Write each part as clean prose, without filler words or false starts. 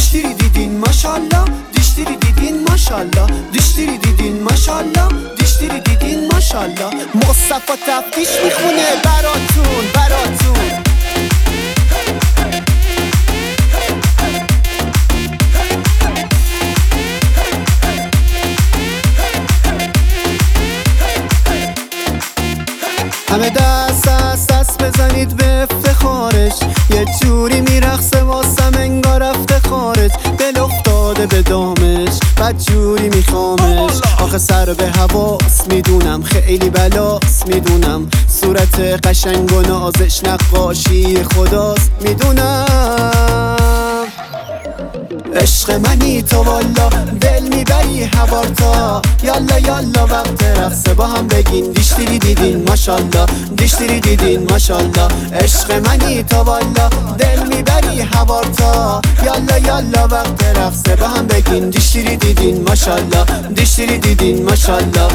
دیشتری دیدین ماشالله، دیشتری دیدین ماشالله، دیشتری دیدین ماشالله، دیشتری دیدین ماشالله. مصطفی تفتیش میخونه براتون. همه دست بزنید به افتخارش، یه جوری میرقصه واسم انگار رفته خارج. دل افتاده به دامش بد جوری میخوامش، آخه سر به حواس میدونم خیلی بلاس، میدونم صورت قشنگ و نازش نقاشی خداست، میدونم عشق منی تو والا، دل میبری هوارتا. یالا یالا وقت رقصه با هم بگین دیشتری دیدین ماشالله، دیشتری دیدین ماشالله. عشق منی تو والا، دل میبری هوارتا. یالا یالا وقت رقصه با هم بگین دیشتری دیدین ماشالله، دیشتری دیدین ماشالله.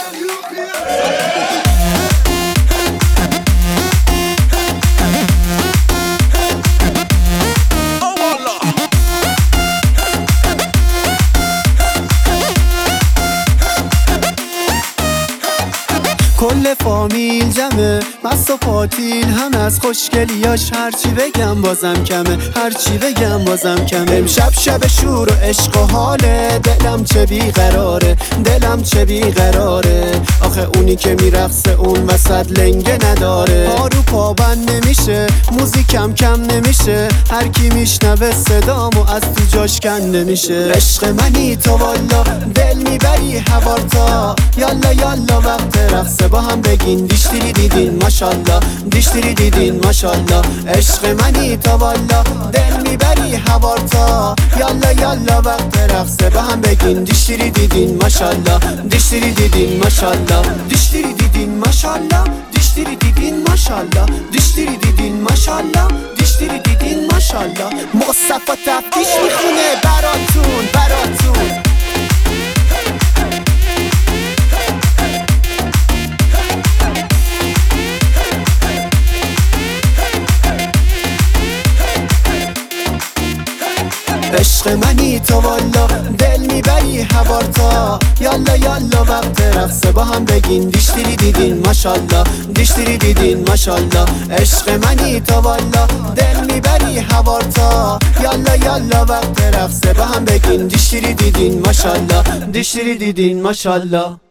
کل فامیل جمعه، مست و پاتیل هم از خوشگلیاش. هرچی بگم بازم کمه، هرچی بگم بازم کمه. امشب شب شور و عشق و حاله، دلم چه بیقراره، دلم چه بیقراره. آخه اونی که میرقصه اون وسط لنگه نداره. پا رو پا بند نمیشه، موزیکم کم نمیشه، هر کی میشنوه صدامو از تو جاش کنده میشه. عشق منی تو والا، دل میبری هوارتا. یالا یالا وقت رقصه با هم بگین دیشتری دیدین ماشالله، دیشتری دیدین ماشالله. عشق منی تو والا، دل میبری هوارتا. یالا یالا وقت رقصه با هم بگین دیشتری دیدین ماشالله، دیشتری دیدین ماشالله، دیشتری دیدین ماشالله، دیشتری دیدین ماشالله، دیشتری دیدین ماشالله، دیشتری دیدین ماشالله. مصطفی تفتیش میخونه براتون. عشق منی تو والا، دل میبری هوارتا. یالا یالا وقت رقصه با هم بگین دیشتری دیدین ماشالله، دیشتری دیدین ماشالله. عشق منی تو والا، دل میبری هوارتا. یالا یالا وقت رقصه با هم بگین دیشتری دیدین ماشالله، دیشتری دیدین ماشالله.